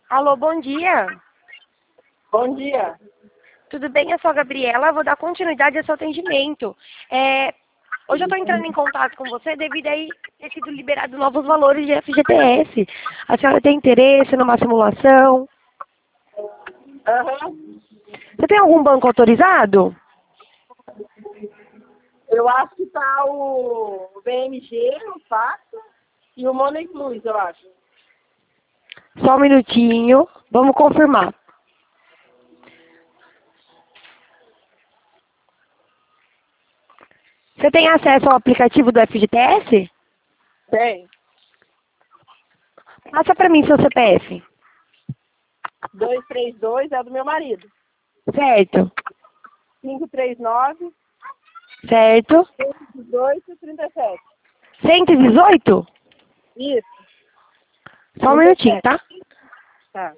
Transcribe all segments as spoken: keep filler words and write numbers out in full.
Alô, bom dia. Bom dia. Tudo bem? Eu sou a Gabriela, vou dar continuidade ao seu atendimento. É, hoje eu estou entrando em contato com você devido aí ter sido liberado novos valores de F G T S. A senhora tem interesse numa simulação? Aham. Você tem algum banco autorizado? Eu acho que tá o B M G, o Facto e o Money Plus, eu acho. Só um minutinho, vamos confirmar. Você tem acesso ao aplicativo do F G T S? Tem. Passa para mim seu C P F. dois três dois é do meu marido. Certo, cinco três nove, certo. dois trinta e sete. cento e dezoito? Isso. Só um minutinho, tá? Tá.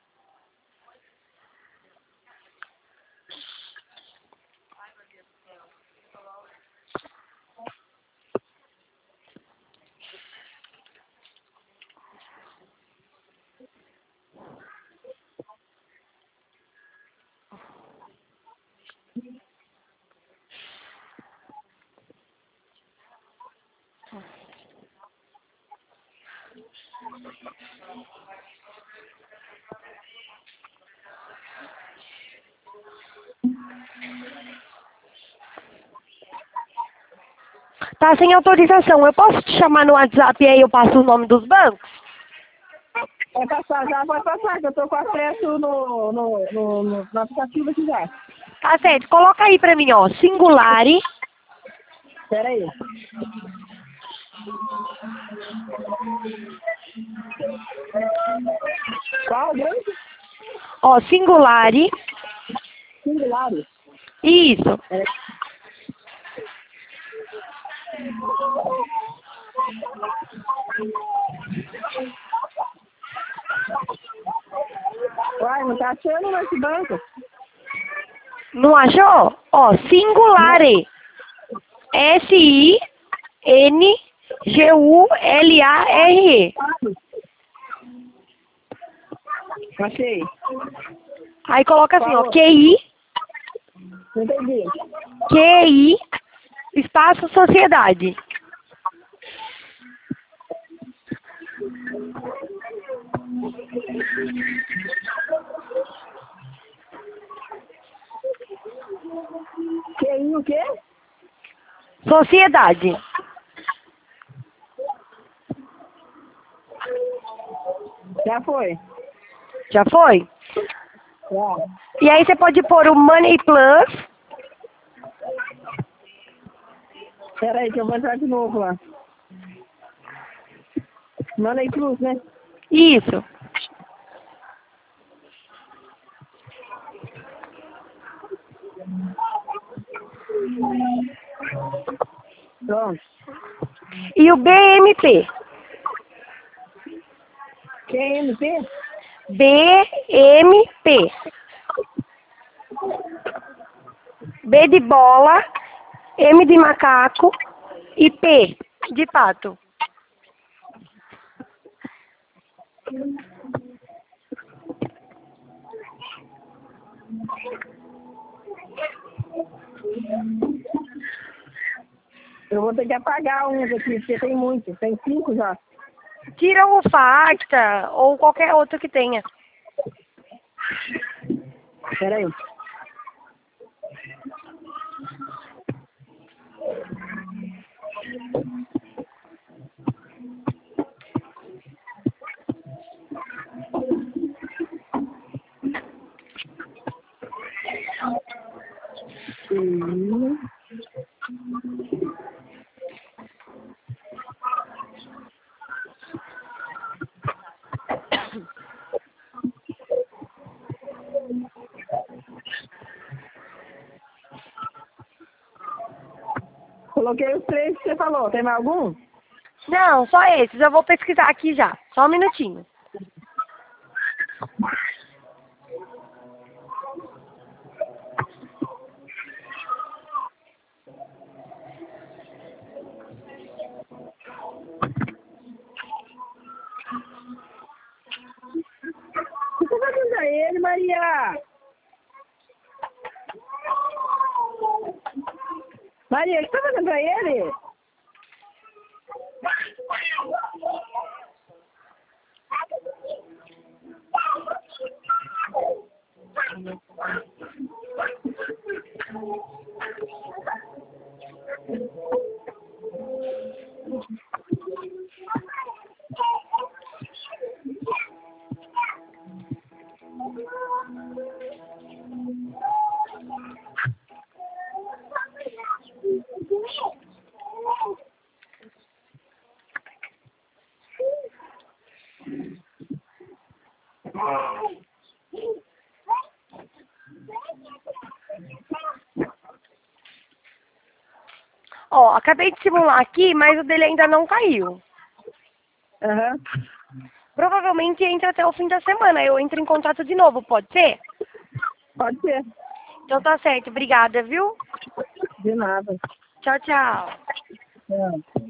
Tá sem autorização. Eu posso te chamar no WhatsApp e aí eu passo o nome dos bancos? Vai passar, já vai passar, que eu tô com acesso no, no, no, no, no aplicativo aqui já. Tá certo. Coloca aí pra mim, ó. Singulari. Espera aí. Qual banco? Ó, Singulari. Singulário. Isso. É. Uai, não tá achando nesse banco? Não achou? Ó, Singulari. S I N G U L A R E. Achei. Aí coloca assim, ó. Qual? Q I. Não entendi. Q I. Espaço Sociedade. Que aí o quê? Sociedade. Já foi. Já foi? Já. E aí você pode pôr o Money Plus. Espera aí que eu vou entrar de novo lá. Money Plus, né? Isso. Pronto. E o B M P. Q M P? B M P. B de bola, M de macaco e P de pato. Eu vou ter que apagar uns aqui, porque tem muito. Tem cinco já. Tira o Facta ou qualquer outro que tenha. Espera aí. Hum. Coloquei os três que você falou. Tem mais algum? Não, só esses. Eu vou pesquisar aqui já. Só um minutinho. Maria! Maria, o que tá fazendo pra ele? Ó, acabei de simular aqui, mas o dele ainda não caiu. Aham. Provavelmente entra até o fim da semana. Eu entro em contato de novo, pode ser? Pode ser. Então tá certo. Obrigada, viu? De nada. Tchau, tchau. É.